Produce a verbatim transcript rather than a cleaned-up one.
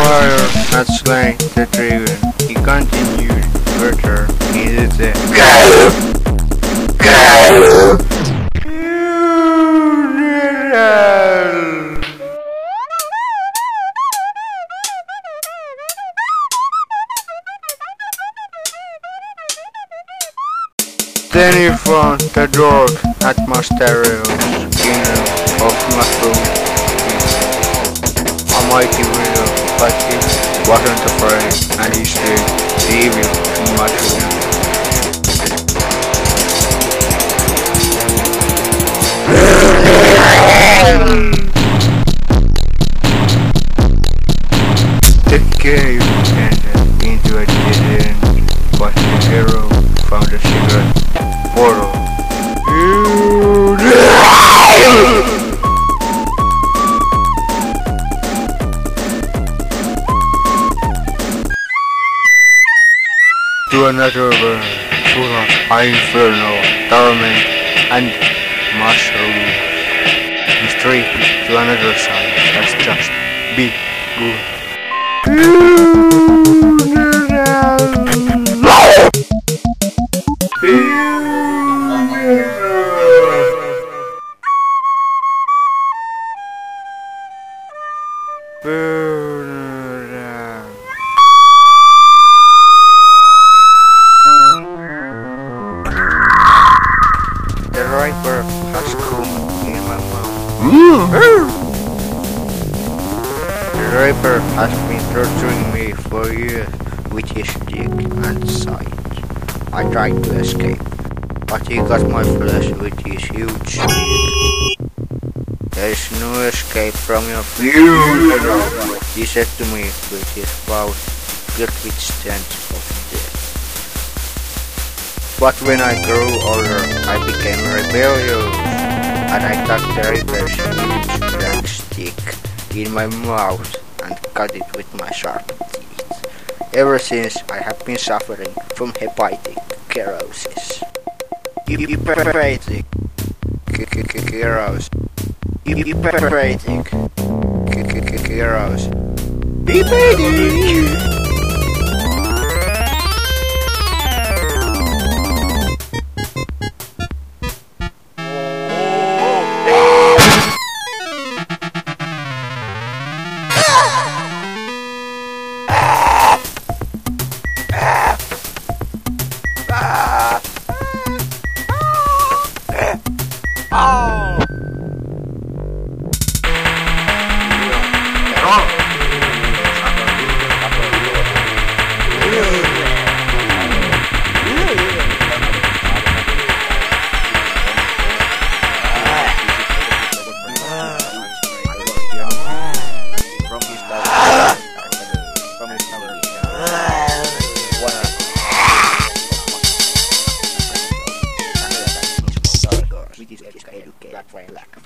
fire had slain the dragon. He continued further into the Then he found the dog at Mastero's kingdom of Master. A mighty widow, but he wasn't afraid, and he stayed the evil in Master. The cave ended into a dead end, but the hero found a secret portal. To another world full of inferno, torment, and mushrooms. Mystery to another side. Let's just be good. The Reaper has come in my mouth. The Reaper has been torturing me for years with his dick and sight. I tried to escape, but he got my flesh with his huge dick. There is no escape from your future, he said to me with his mouth filled with stench of death. But when I grew older, I became rebellious, and I took the Reaper's huge black stick in my mouth and cut it with my sharp teeth. Ever since, I have been suffering from hepatic cirrhosis. Hepatic cirrhosis. Hepatic cirrhosis. Hepatic. Black